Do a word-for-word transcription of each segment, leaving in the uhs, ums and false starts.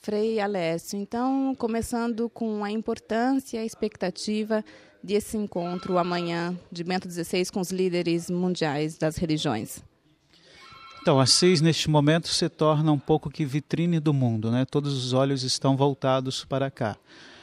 Frei Alessio, então, começando com a importância e a expectativa desse encontro amanhã de Bento dezesseis com os líderes mundiais das religiões. Então, Assis, neste momento, se torna um pouco que vitrine do mundo, né? Todos os olhos estão voltados para cá.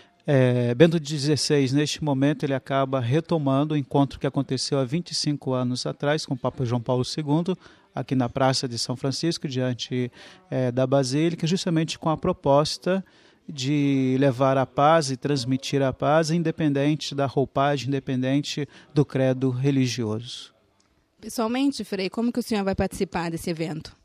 É, Bento dezesseis, neste momento, ele acaba retomando o encontro que aconteceu há vinte e cinco anos atrás com o Papa João Paulo segundo, aqui na Praça de São Francisco, diante é, da Basílica, justamente com a proposta de levar a paz e transmitir a paz, independente da roupagem, independente do credo religioso. Pessoalmente, Frei, como que o senhor vai participar desse evento?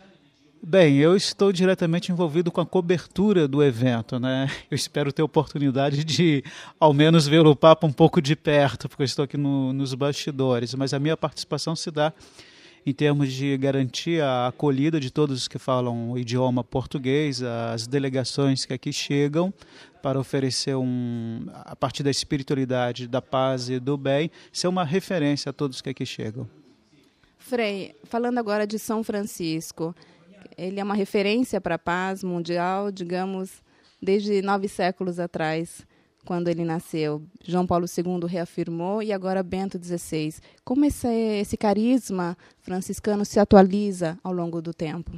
Bem, eu estou diretamente envolvido com a cobertura do evento, né? Eu espero ter oportunidade de, ao menos, ver o Papa um pouco de perto, porque eu estou aqui no, nos bastidores, mas a minha participação se dá em termos de garantir a acolhida de todos os que falam o idioma português, as delegações que aqui chegam para oferecer, um, a partir da espiritualidade, da paz e do bem, ser uma referência a todos que aqui chegam. Frei, falando agora de São Francisco, ele é uma referência para a paz mundial, digamos, desde nove séculos atrás, quando ele nasceu. João Paulo segundo reafirmou e agora Bento dezesseis. Como esse, esse carisma franciscano se atualiza ao longo do tempo?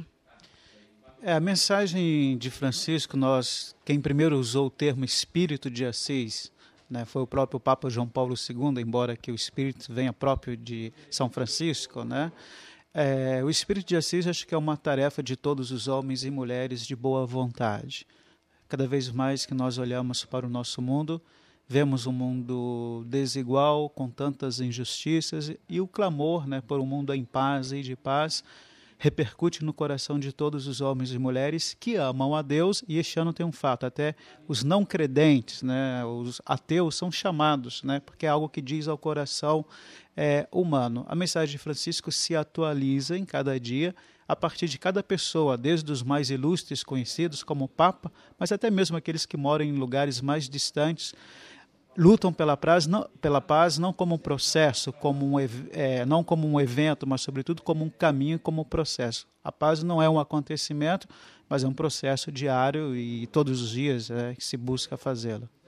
É, a mensagem de Francisco, nós, quem primeiro usou o termo Espírito de Assis, né, foi o próprio Papa João Paulo segundo, embora que o Espírito venha próprio de São Francisco, né? É, o Espírito de Assis acho que é uma tarefa de todos os homens e mulheres de boa vontade. Cada vez mais que nós olhamos para o nosso mundo, vemos um mundo desigual, com tantas injustiças, e o clamor, né, por um mundo em paz e de paz repercute no coração de todos os homens e mulheres que amam a Deus. E este ano tem um fato, até os não credentes, né, os ateus são chamados, né, porque é algo que diz ao coração é, humano. A mensagem de Francisco se atualiza em cada dia, a partir de cada pessoa, desde os mais ilustres conhecidos como o Papa, mas até mesmo aqueles que moram em lugares mais distantes, lutam pela paz, não, pela paz, não como um processo, como um, é, não como um evento, mas sobretudo como um caminho, como um processo. A paz não é um acontecimento, mas é um processo diário e todos os dias é, que se busca fazê-lo.